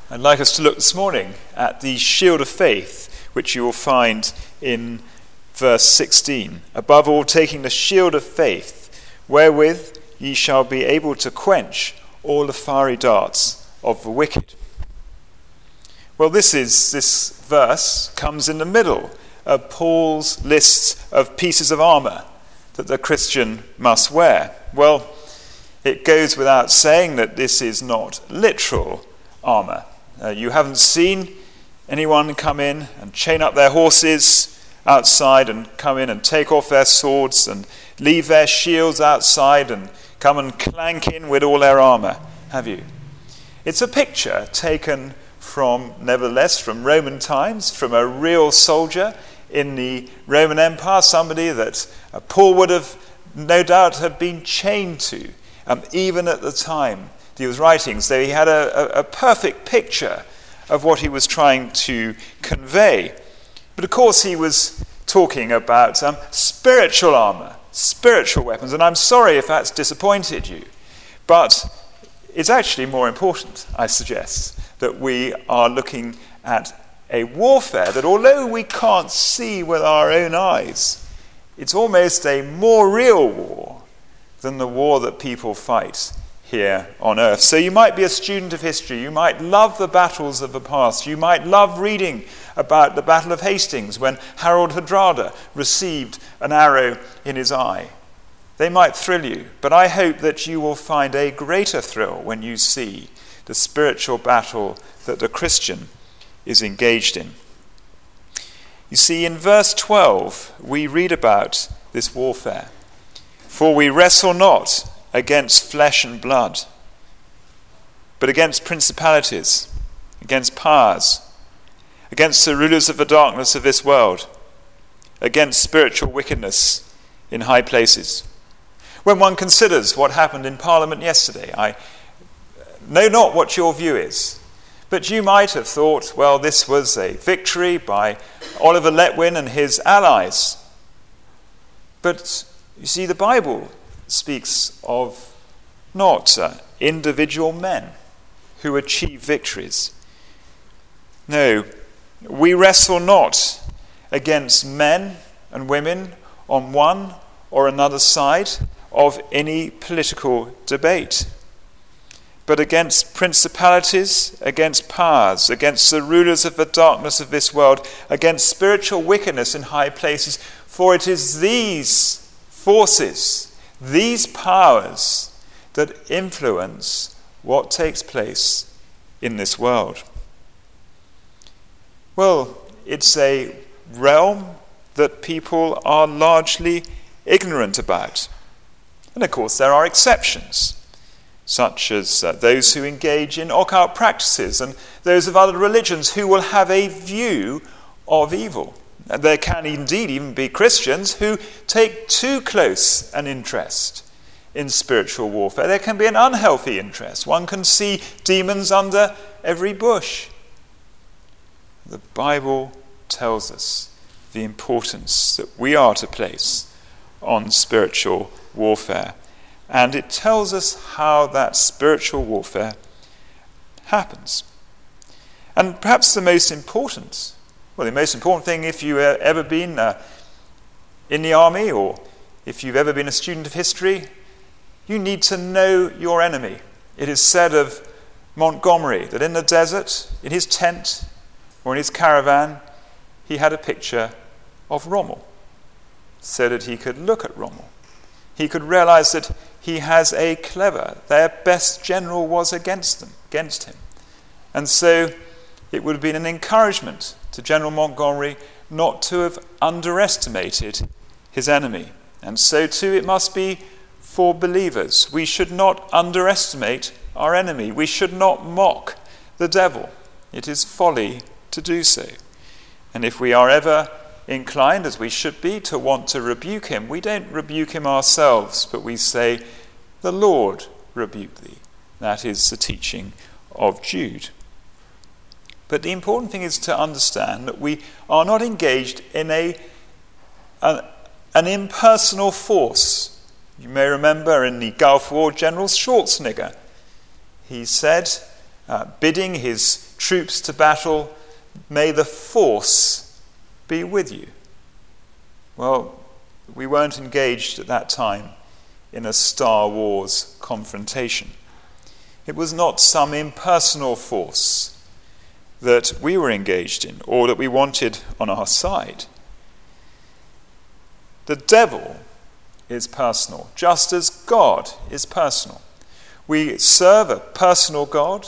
I'd like us to look this morning at the shield of faith, which you will find in verse 16. Above all, taking the shield of faith, wherewith ye shall be able to quench all the fiery darts of the wicked. Well, this verse comes in the middle of Paul's list of pieces of armour that the Christian must wear. Well, it goes without saying that this is not literal armour. You haven't seen anyone come in and chain up their horses outside and come in and take off their swords and leave their shields outside and come and clank in with all their armour, have you? It's a picture taken from Roman times, from a real soldier in the Roman Empire, somebody that Paul would have no doubt had been chained to, even at the time he was writing. So he had a perfect picture of what he was trying to convey. But of course he was talking about spiritual armour, spiritual weapons, and I'm sorry if that's disappointed you. But it's actually more important, I suggest, that we are looking at a warfare that, although we can't see with our own eyes, it's almost a more real war than the war that people fight here on earth. So you might be a student of history, you might love the battles of the past, you might love reading about the Battle of Hastings when Harold Hardrada received an arrow in his eye. They might thrill you, but I hope that you will find a greater thrill when you see the spiritual battle that the Christian is engaged in. You see, in verse 12, we read about this warfare. For we wrestle not against flesh and blood, but against principalities, against powers, against the rulers of the darkness of this world, against spiritual wickedness in high places. When one considers what happened in Parliament yesterday, I know not what your view is, but you might have thought, well, this was a victory by Oliver Letwin and his allies. But you see, the Bible speaks of not individual men who achieve victories. No, we wrestle not against men and women on one or another side of any political debate, but against principalities, against powers, against the rulers of the darkness of this world, against spiritual wickedness in high places. For it is these forces, these powers, that influence what takes place in this world. Well, it's a realm that people are largely ignorant about. And of course there are exceptions, such as those who engage in occult practices and those of other religions who will have a view of evil. And there can indeed even be Christians who take too close an interest in spiritual warfare. There can be an unhealthy interest. One can see demons under every bush. The Bible tells us the importance that we are to place on spiritual warfare. And it tells us how that spiritual warfare happens. And perhaps the most important thing, if you've ever been in the army or if you've ever been a student of history, you need to know your enemy. It is said of Montgomery that in the desert, in his tent or in his caravan, he had a picture of Rommel so that he could look at Rommel. He could realize that he has their best general was against him. And so it would have been an encouragement to General Montgomery not to have underestimated his enemy. And so too it must be for believers. We should not underestimate our enemy. We should not mock the devil. It is folly to do so. And if we are ever inclined, as we should be, to want to rebuke him, we don't rebuke him ourselves, but we say, "The Lord rebuke thee." That is the teaching of Jude. But the important thing is to understand that we are not engaged in an impersonal force. You may remember in the Gulf War, General Schwarzenegger, he said bidding his troops to battle, "May the force be with you." Well, we weren't engaged at that time in a Star Wars confrontation. It was not some impersonal force that we were engaged in or that we wanted on our side. The devil is personal, just as God is personal. We serve a personal God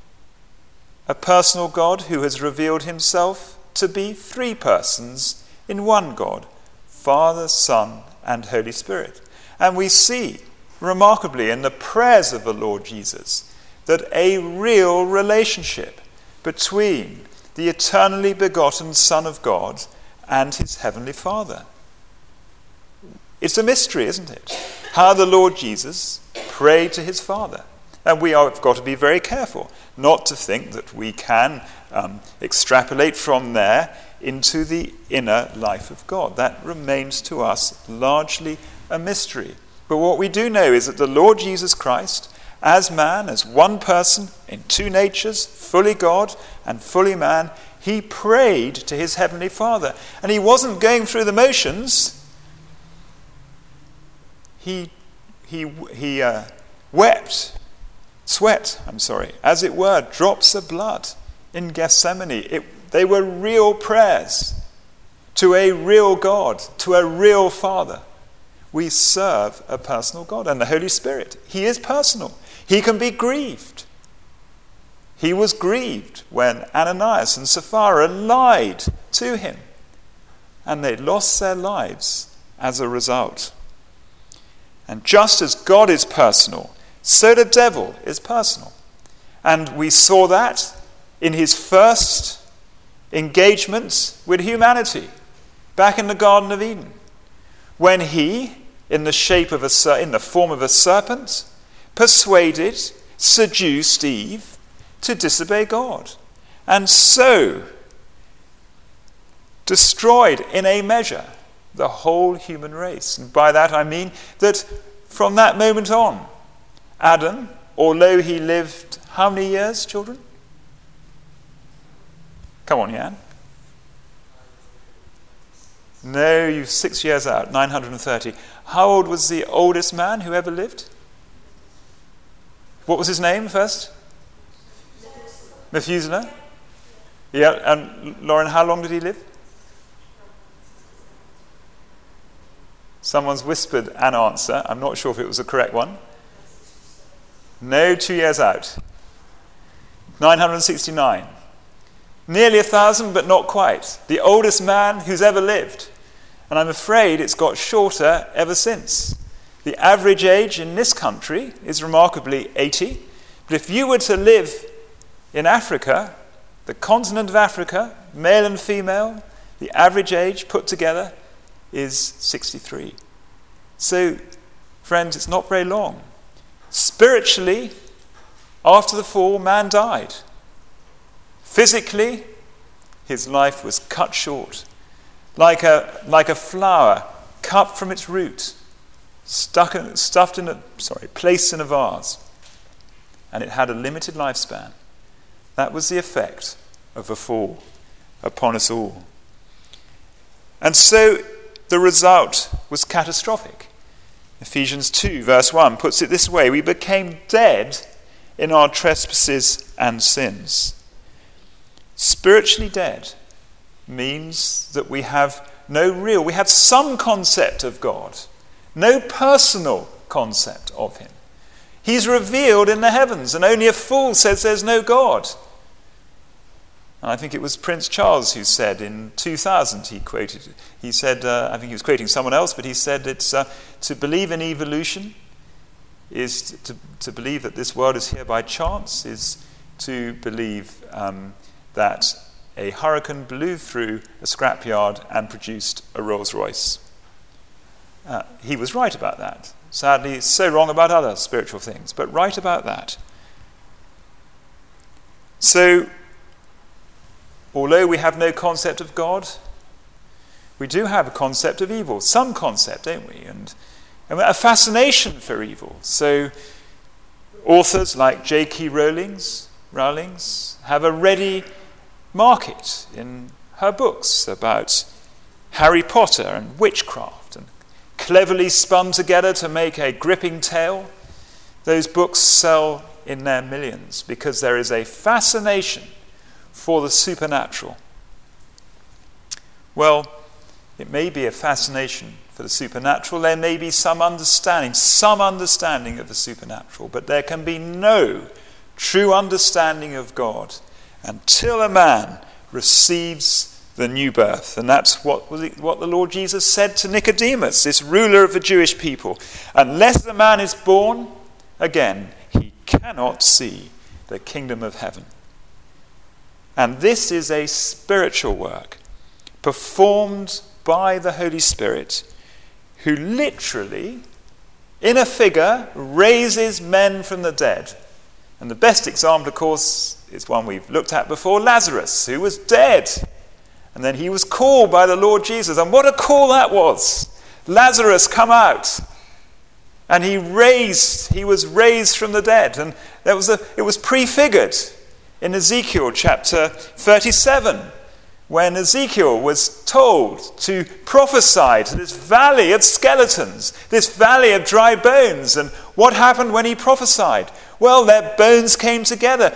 who has revealed himself to be three persons in one God, Father, Son, and Holy Spirit. And we see, remarkably, in the prayers of the Lord Jesus, that a real relationship between the eternally begotten Son of God and his heavenly Father. It's a mystery, isn't it? How the Lord Jesus prayed to his Father. And we have got to be very careful not to think that we can extrapolate from there into the inner life of God. That remains to us largely a mystery. But what we do know is that the Lord Jesus Christ, as man, as one person in two natures, fully God and fully man, he prayed to his heavenly Father. And he wasn't going through the motions. He sweat, as it were, drops of blood in Gethsemane. They were real prayers to a real God, to a real Father. We serve a personal God, and the Holy Spirit, he is personal. He can be grieved. He was grieved when Ananias and Sapphira lied to him, and they lost their lives as a result. And just as God is personal, so the devil is personal. And we saw that in his first engagement with humanity back in the Garden of Eden, when he, in the form of a serpent, persuaded, seduced Eve to disobey God, and so destroyed in a measure the whole human race. And by that I mean that from that moment on, Adam, although he lived how many years, children? Come on, Jan. No, you're 6 years out, 930. How old was the oldest man who ever lived? What was his name first? Methuselah? Yeah, and Lauren, how long did he live? Someone's whispered an answer. I'm not sure if it was the correct one. No, 2 years out. 969. Nearly 1,000, but not quite. The oldest man who's ever lived. And I'm afraid it's got shorter ever since. The average age in this country is remarkably 80. But if you were to live in Africa, the continent of Africa, male and female, the average age put together is 63. So, friends, it's not very long. Spiritually, after the fall, man died. Physically, his life was cut short, like a flower cut from its root, placed in a vase, and it had a limited lifespan. That was the effect of the fall upon us all. And so the result was catastrophic. Ephesians 2, verse 1 puts it this way: we became dead in our trespasses and sins. Spiritually dead means that we have some concept of God, no personal concept of him. He's revealed in the heavens, and only a fool says there's no God. And I think it was Prince Charles who said in 2000, he said, I think he was quoting someone else, but he said it's to believe in evolution is to believe that this world is here by chance, is to believe that a hurricane blew through a scrapyard and produced a Rolls Royce. He was right about that. Sadly, so wrong about other spiritual things, but right about that. So, although we have no concept of God, we do have a concept of evil, some concept, don't we? And a fascination for evil. So authors like J.K. Rowling Rowling's have a ready market in her books about Harry Potter and witchcraft, and cleverly spun together to make a gripping tale. Those books sell in their millions because there is a fascination for the supernatural. Well, it may be a fascination for the supernatural. There may be some understanding of the supernatural, but there can be no true understanding of God until a man receives the new birth. And that's what the Lord Jesus said to Nicodemus, this ruler of the Jewish people. Unless the man is born again, he cannot see the kingdom of heaven. And this is a spiritual work performed by the Holy Spirit, who literally, in a figure, raises men from the dead. And the best example, of course, is one we've looked at before, Lazarus, who was dead. And then he was called by the Lord Jesus. And what a call that was. Lazarus, come out. And he was raised from the dead. And it was prefigured in Ezekiel chapter 37, when Ezekiel was told to prophesy to this valley of skeletons, this valley of dry bones. And what happened when he prophesied? Well, their bones came together.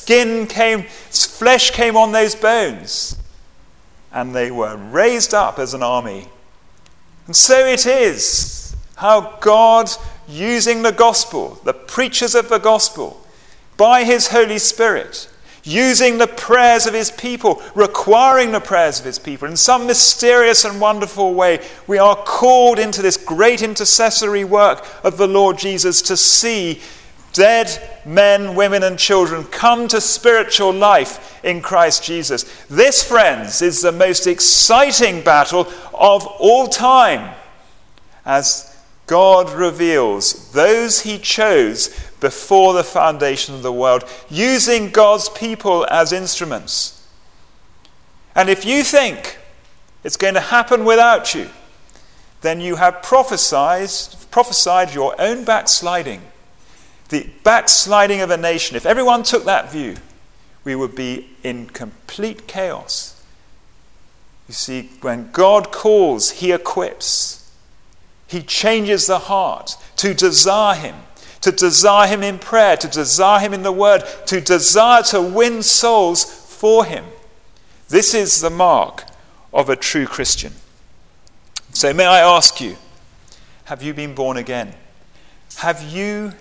Flesh came on those bones. And they were raised up as an army. And so it is how God, using the gospel, the preachers of the gospel, by his Holy Spirit, using the prayers of his people, requiring the prayers of his people, in some mysterious and wonderful way, we are called into this great intercessory work of the Lord Jesus to see dead men, women, and children come to spiritual life in Christ Jesus. This, friends, is the most exciting battle of all time, as God reveals those he chose before the foundation of the world, using God's people as instruments. And if you think it's going to happen without you, then you have prophesied your own backsliding. The backsliding of a nation. If everyone took that view, we would be in complete chaos. You see, when God calls, he equips. He changes the heart to desire him in prayer, to desire him in the word, to desire to win souls for him. This is the mark of a true Christian. So may I ask you, have you been born again? Have you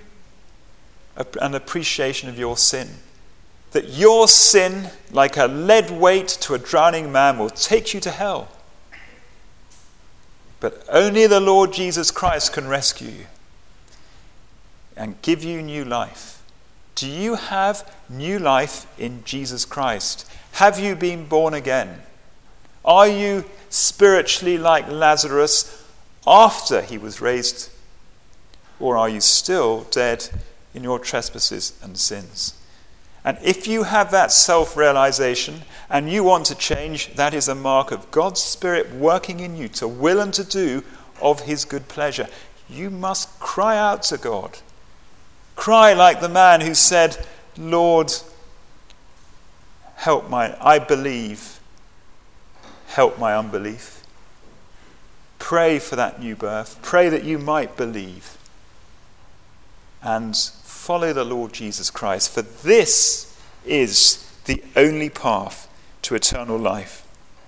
an appreciation of your sin? That your sin, like a lead weight to a drowning man, will take you to hell. But only the Lord Jesus Christ can rescue you and give you new life. Do you have new life in Jesus Christ? Have you been born again? Are you spiritually like Lazarus after he was raised? Or are you still dead in your trespasses and sins? And if you have that self-realization and you want to change, that is a mark of God's Spirit working in you to will and to do of his good pleasure. You must cry out to God. Cry like the man who said, Lord, I believe, help my unbelief. Pray for that new birth. Pray that you might believe. And follow the Lord Jesus Christ, for this is the only path to eternal life.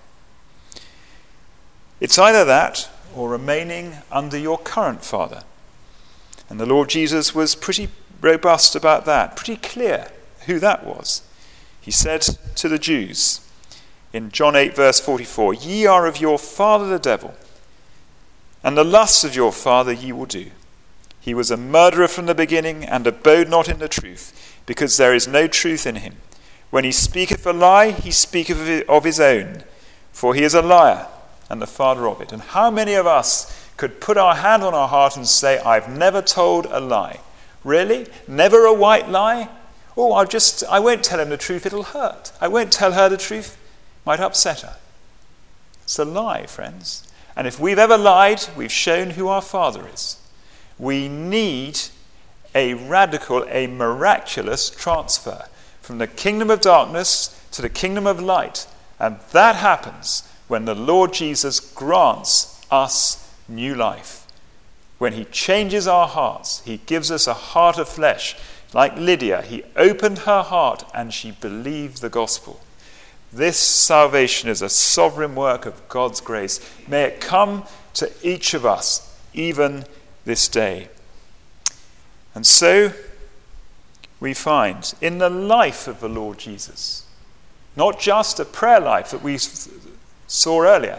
It's either that or remaining under your current father. And the Lord Jesus was pretty robust about that, pretty clear who that was. He said to the Jews in John 8 verse 44, "Ye are of your father the devil, and the lusts of your father ye will do. He was a murderer from the beginning, and abode not in the truth, because there is no truth in him. When he speaketh a lie, he speaketh of his own, for he is a liar, and the father of it." And how many of us could put our hand on our heart and say, I've never told a lie? Really? Never a white lie? Oh, I won't tell him the truth, it'll hurt. I won't tell her the truth, might upset her. It's a lie, friends. And if we've ever lied, we've shown who our father is. We need a radical, a miraculous transfer from the kingdom of darkness to the kingdom of light. And that happens when the Lord Jesus grants us new life. When he changes our hearts, he gives us a heart of flesh. Like Lydia, he opened her heart and she believed the gospel. This salvation is a sovereign work of God's grace. May it come to each of us, even this day. And so we find in the life of the Lord Jesus, not just a prayer life that we saw earlier,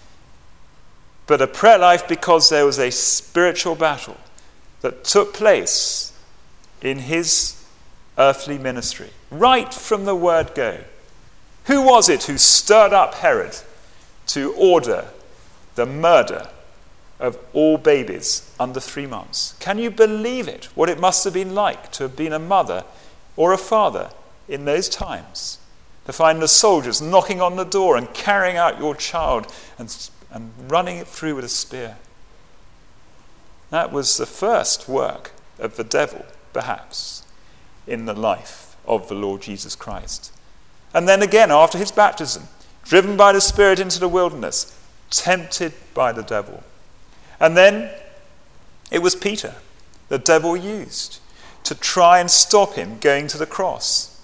but a prayer life because there was a spiritual battle that took place in his earthly ministry, right from the word go. Who was it who stirred up Herod to order the murder of all babies under 3 months? Can you believe it? What it must have been like to have been a mother or a father in those times. To find the soldiers knocking on the door and carrying out your child and running it through with a spear. That was the first work of the devil, perhaps, in the life of the Lord Jesus Christ. And then again, after his baptism, driven by the Spirit into the wilderness, tempted by the devil. And then it was Peter the devil used to try and stop him going to the cross.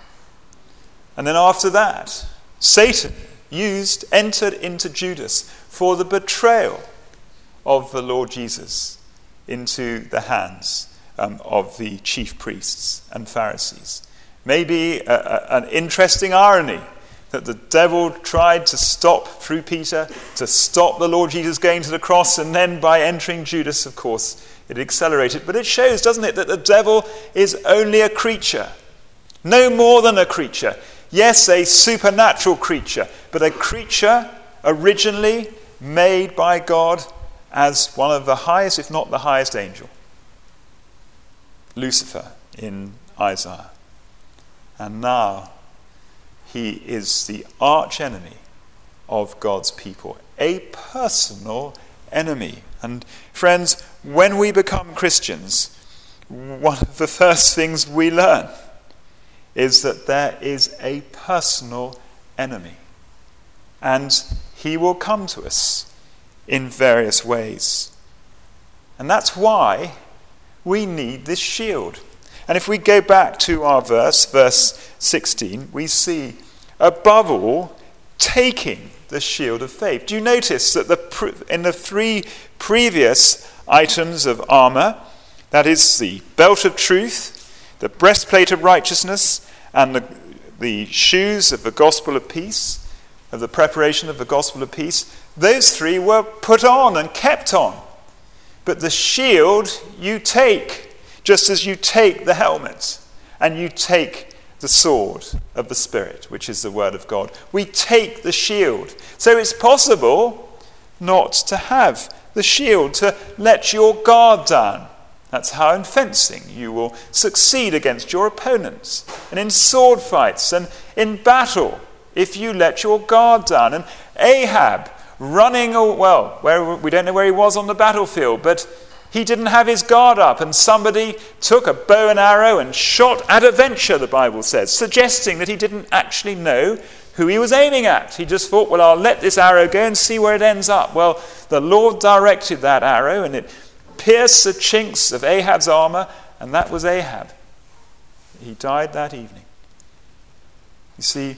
And then after that, Satan entered into Judas for the betrayal of the Lord Jesus into the hands of the chief priests and Pharisees. Maybe an interesting irony that the devil tried to stop through Peter, to stop the Lord Jesus going to the cross, and then by entering Judas, of course, it accelerated. But it shows, doesn't it, that the devil is only a creature, no more than a creature. Yes, a supernatural creature, but a creature originally made by God as one of the highest, if not the highest angel. Lucifer in Isaiah. And now he is the arch enemy of God's people, a personal enemy. And friends, when we become Christians, one of the first things we learn is that there is a personal enemy. And he will come to us in various ways. And that's why we need this shield. And if we go back to our verse 16, we see, above all, taking the shield of faith. Do you notice that in the 3 previous items of armor, that is the belt of truth, the breastplate of righteousness, and the shoes of the gospel of peace, of the preparation of the gospel of peace, those 3 were put on and kept on. But the shield you take, just as you take the helmet and you take the sword of the Spirit, which is the word of God. We take the shield. So it's possible not to have the shield, to let your guard down. That's how in fencing you will succeed against your opponents, and in sword fights and in battle, if you let your guard down. And Ahab running, where we don't know where he was on the battlefield, but he didn't have his guard up, and somebody took a bow and arrow and shot at a venture, the Bible says, suggesting that he didn't actually know who he was aiming at. He just thought, I'll let this arrow go and see where it ends up. Well, the Lord directed that arrow, and it pierced the chinks of Ahab's armor, and that was Ahab. He died that evening. You see,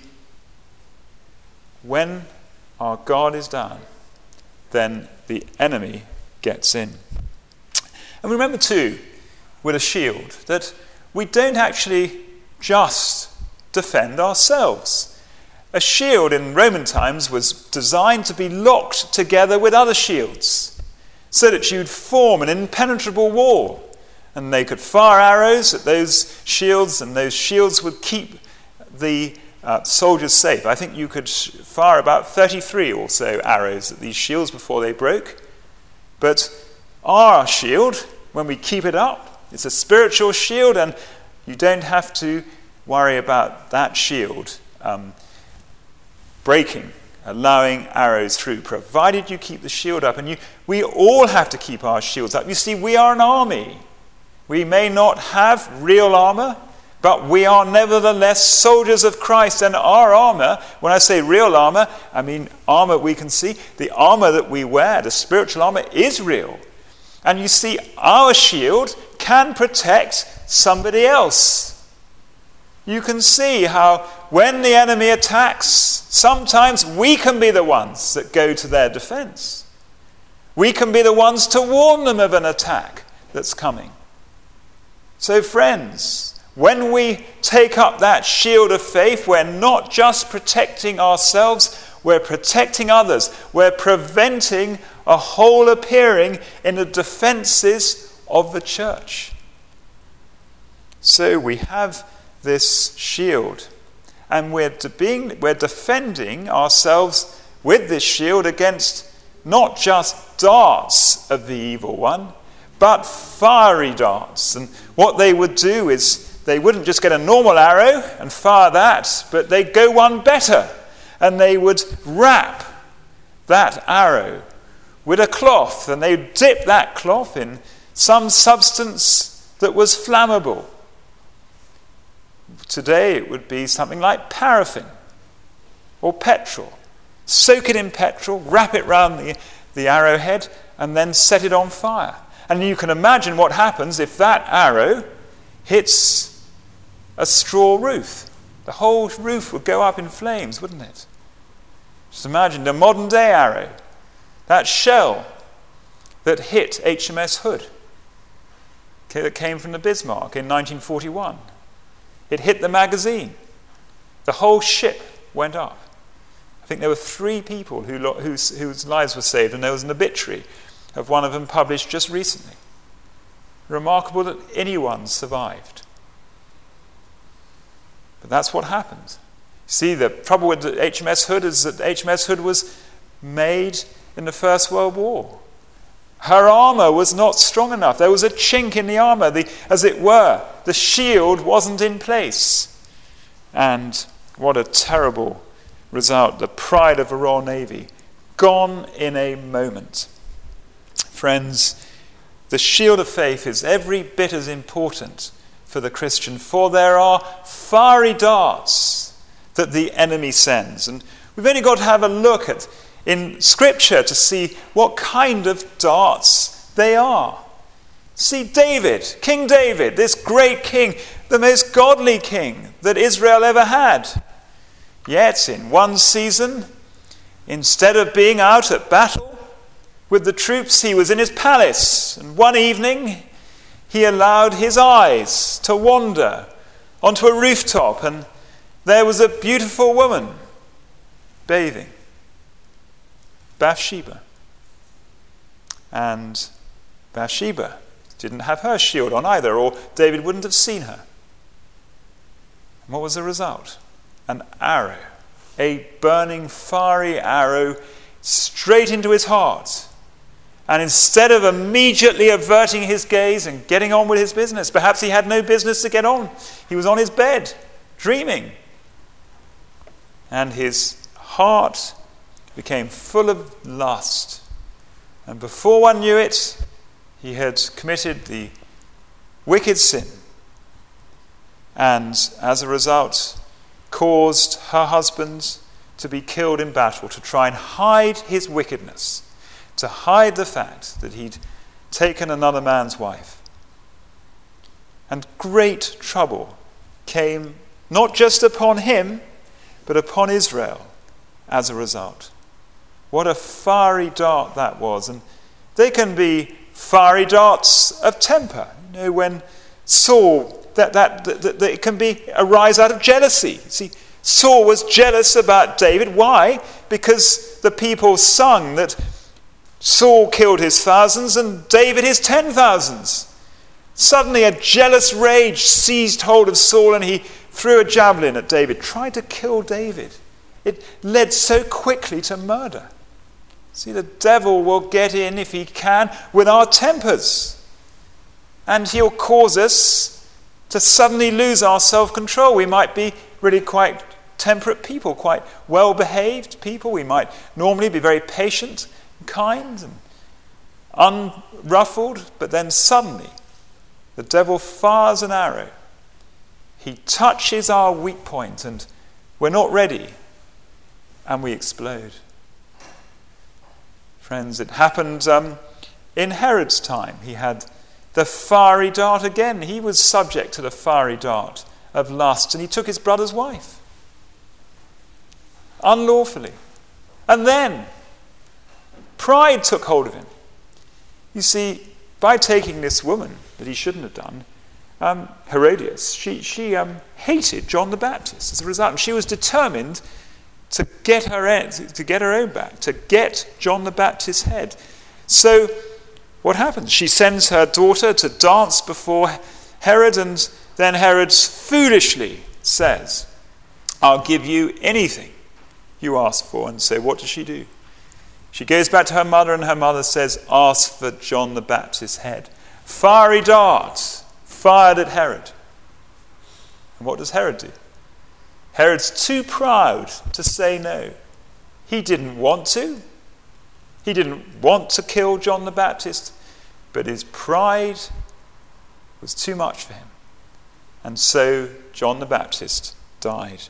when our guard is down, then the enemy gets in. And remember too, with a shield, that we don't actually just defend ourselves. A shield in Roman times was designed to be locked together with other shields, so that you'd form an impenetrable wall, and they could fire arrows at those shields, and those shields would keep the soldiers safe. I think you could fire about 33 or so arrows at these shields before they broke. But our shield, when we keep it up, it's a spiritual shield, and you don't have to worry about that shield breaking, allowing arrows through, provided you keep the shield up. And we all have to keep our shields up. You see, we are an army. We may not have real armor, But we are nevertheless soldiers of Christ, and our armor, when I say real armor, I mean armor we can see. The armor that we wear, the spiritual armor, is real. And you see, our shield can protect somebody else. You can see how when the enemy attacks, sometimes we can be the ones that go to their defense. We can be the ones to warn them of an attack that's coming. So friends, when we take up that shield of faith, we're not just protecting ourselves, we're protecting others. We're preventing a hole appearing in the defenses of the church. So we have this shield, and we're defending ourselves with this shield against not just darts of the evil one, but fiery darts. And what they would do is they wouldn't just get a normal arrow and fire that, but they'd go one better, and they would wrap that arrow with a cloth, and they'd dip that cloth in some substance that was flammable. Today it would be something like paraffin or petrol. Soak it in petrol, wrap it round the arrowhead, and then set it on fire. And you can imagine what happens if that arrow hits a straw roof. The whole roof would go up in flames, wouldn't it? Just imagine the modern day arrow, that shell that hit HMS Hood, that came from the Bismarck in 1941. It hit the magazine. The whole ship went up. I think there were 3 people whose lives were saved, and there was an obituary of one of them published just recently. Remarkable that anyone survived. But that's what happened. See, the trouble with the HMS Hood is that HMS Hood was made in the First World War. Her armor was not strong enough. There was a chink in the armor, as it were. The shield wasn't in place. And what a terrible result. The pride of the Royal Navy, gone in a moment. Friends, the shield of faith is every bit as important for the Christian, for there are fiery darts that the enemy sends. And we've only got to have a look in Scripture to see what kind of darts they are. See David, King David, this great king, the most godly king that Israel ever had. Yet in one season, instead of being out at battle with the troops, he was in his palace. And one evening, he allowed his eyes to wander onto a rooftop, and there was a beautiful woman bathing, Bathsheba. And Bathsheba didn't have her shield on either, or David wouldn't have seen her. And what was the result? An arrow, a burning, fiery arrow straight into his heart. And instead of immediately averting his gaze and getting on with his business, perhaps he had no business to get on. He was on his bed, dreaming. And his heart became full of lust. And before one knew it, he had committed the wicked sin. And as a result, caused her husband to be killed in battle, to try and hide his wickedness, to hide the fact that he'd taken another man's wife. And great trouble came not just upon him, but upon Israel as a result. What a fiery dart that was. And they can be fiery darts of temper. You know, when Saul, that it can arise out of jealousy. See, Saul was jealous about David. Why? Because the people sung that Saul killed his thousands and David his 10,000s. Suddenly a jealous rage seized hold of Saul, and he threw a javelin at David, tried to kill David. It led so quickly to murder. See, the devil will get in, if he can, with our tempers. And he'll cause us to suddenly lose our self-control. We might be really quite temperate people, quite well-behaved people. We might normally be very patient and kind and unruffled, but then suddenly the devil fires an arrow. he touches our weak point and we're not ready and we explode. Friends, it happened in Herod's time. He had the fiery dart again. He was subject to the fiery dart of lust, and he took his brother's wife unlawfully. And then pride took hold of him. You see, by taking this woman that he shouldn't have done, Herodias, she hated John the Baptist as a result. And she was determined to get her own back, to get John the Baptist's head. So what happens? She sends her daughter to dance before Herod, and then Herod foolishly says, I'll give you anything you ask for. And so what does she do? She goes back to her mother, and her mother says, ask for John the Baptist's head. Fiery dart fired at Herod. And what does Herod do? Herod's too proud to say no. He didn't want to. He didn't want to kill John the Baptist, but his pride was too much for him. And so John the Baptist died.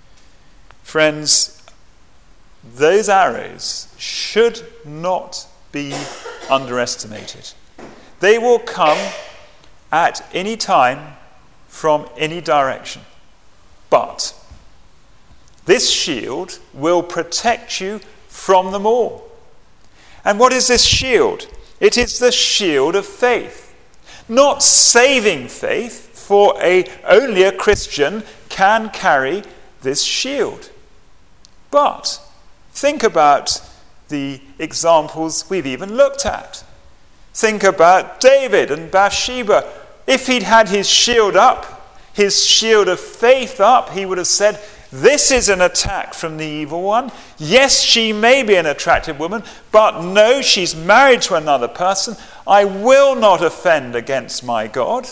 Friends, those arrows should not be underestimated. They will come at any time from any direction. But this shield will protect you from them all. And what is this shield? It is the shield of faith. Not saving faith, for only a Christian can carry this shield. But think about the examples we've even looked at. Think about David and Bathsheba. If he'd had his shield up, his shield of faith up, he would have said, this is an attack from the evil one. Yes, she may be an attractive woman, but no, she's married to another person. I will not offend against my God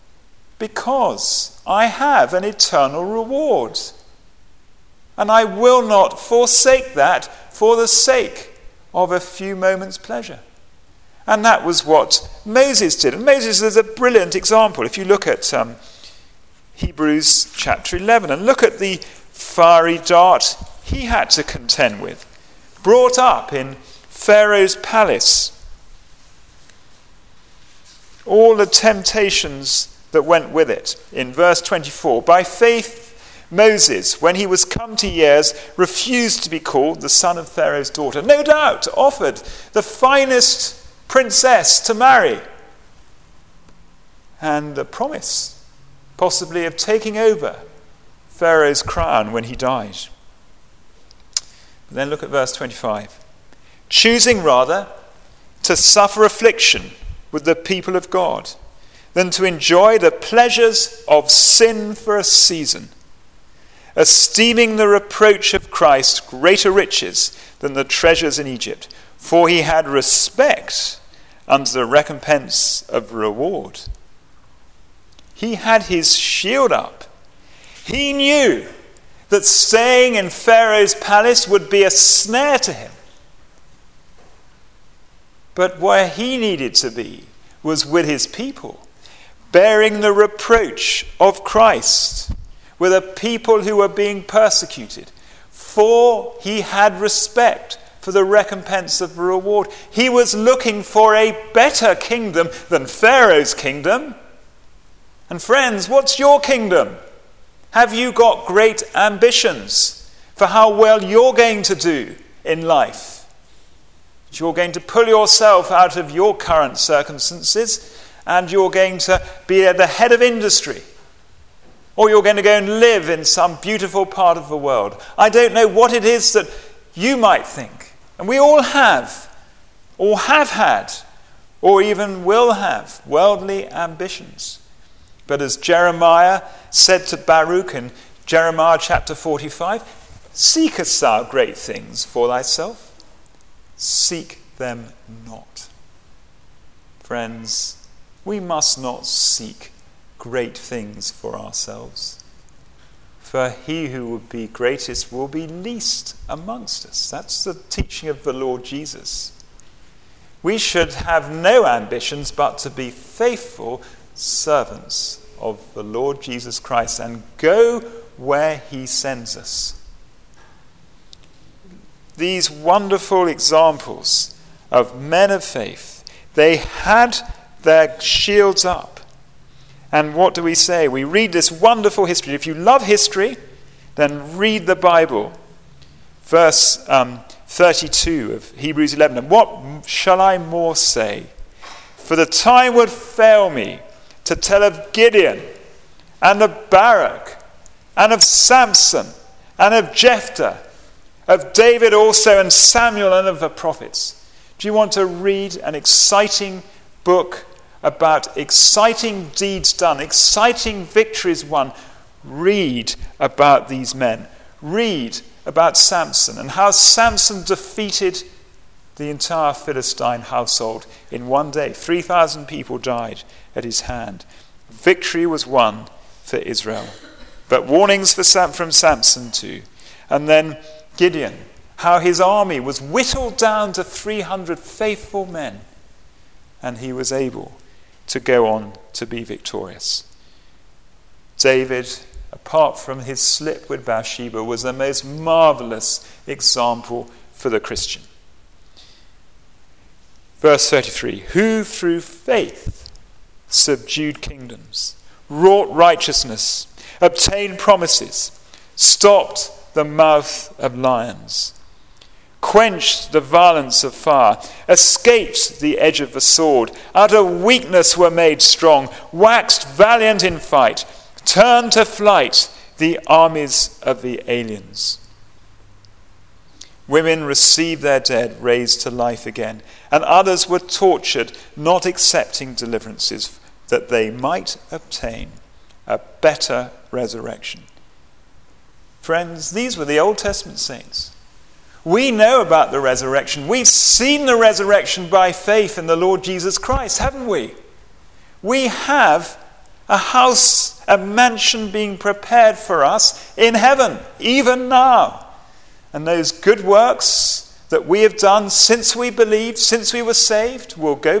because I have an eternal reward. And I will not forsake that for the sake of a few moments' pleasure. And that was what Moses did. And Moses is a brilliant example. If you look at Hebrews chapter 11 and look at the fiery dart he had to contend with, brought up in Pharaoh's palace, all the temptations that went with it. In verse 24, by faith Moses, when he was come to years, refused to be called the son of Pharaoh's daughter. No doubt offered the finest princess to marry, and the promise possibly of taking over Pharaoh's crown when he died. But then look at verse 25. Choosing rather to suffer affliction with the people of God than to enjoy the pleasures of sin for a season, esteeming the reproach of Christ greater riches than the treasures in Egypt, for he had respect unto the recompense of reward. He had his shield up. He knew that staying in Pharaoh's palace would be a snare to him. But where he needed to be was with his people, bearing the reproach of Christ with a people who were being persecuted, for he had respect for the recompense of the reward. He was looking for a better kingdom than Pharaoh's kingdom. And friends, what's your kingdom? Have you got great ambitions for how well you're going to do in life? You're going to pull yourself out of your current circumstances and you're going to be at the head of industry. Or you're going to go and live in some beautiful part of the world. I don't know what it is that you might think. And we all have, or have had, or even will have worldly ambitions. But as Jeremiah said to Baruch in Jeremiah chapter 45, seekest thou great things for thyself? Seek them not. Friends, we must not seek great things for ourselves. For he who would be greatest will be least amongst us. That's the teaching of the Lord Jesus. We should have no ambitions but to be faithful servants of the Lord Jesus Christ and go where he sends us. These wonderful examples of men of faith, they had their shields up. And what do we say? We read this wonderful history. If you love history, then read the Bible. Verse 32 of Hebrews 11. And what shall I more say? For the time would fail me to tell of Gideon and of Barak and of Samson and of Jephthah, of David also and Samuel and of the prophets. Do you want to read an exciting book about exciting deeds done, exciting victories won? Read about these men. Read about Samson and how Samson defeated the entire Philistine household in one day. 3,000 people died at his hand. Victory was won for Israel. But warnings from Samson too. And then Gideon, how his army was whittled down to 300 faithful men, and he was able to go on to be victorious. David, apart from his slip with Bathsheba, was the most marvelous example for the Christian. Verse 33, who through faith subdued kingdoms, wrought righteousness, obtained promises, stopped the mouth of lions, quenched the violence of fire, escaped the edge of the sword, out of weakness were made strong, waxed valiant in fight, turned to flight the armies of the aliens. Women received their dead raised to life again, and others were tortured, not accepting deliverances, that they might obtain a better resurrection. Friends, these were the Old Testament saints. We know about the resurrection. We've seen the resurrection by faith in the Lord Jesus Christ, haven't we? We have a house, a mansion being prepared for us in heaven, even now. And those good works that we have done since we believed, since we were saved, will go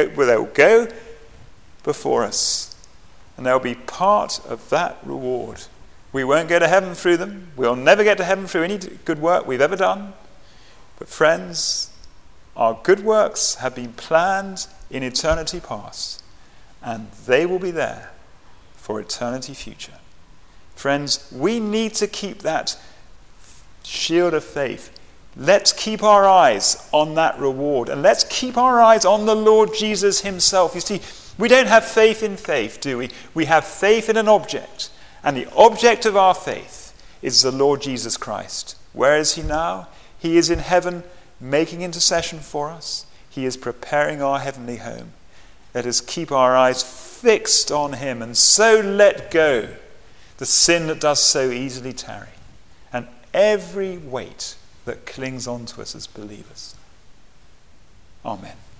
before us. And they'll be part of that reward. We won't go to heaven through them. We'll never get to heaven through any good work we've ever done. But friends, our good works have been planned in eternity past, and they will be there for eternity future. Friends, we need to keep that shield of faith. Let's keep our eyes on that reward, and let's keep our eyes on the Lord Jesus himself. You see, we don't have faith in faith, do we? We have faith in an object, and the object of our faith is the Lord Jesus Christ. Where is he now? He is in heaven making intercession for us. He is preparing our heavenly home. Let us keep our eyes fixed on him, and so let go the sin that does so easily tarry, and every weight that clings on to us as believers. Amen.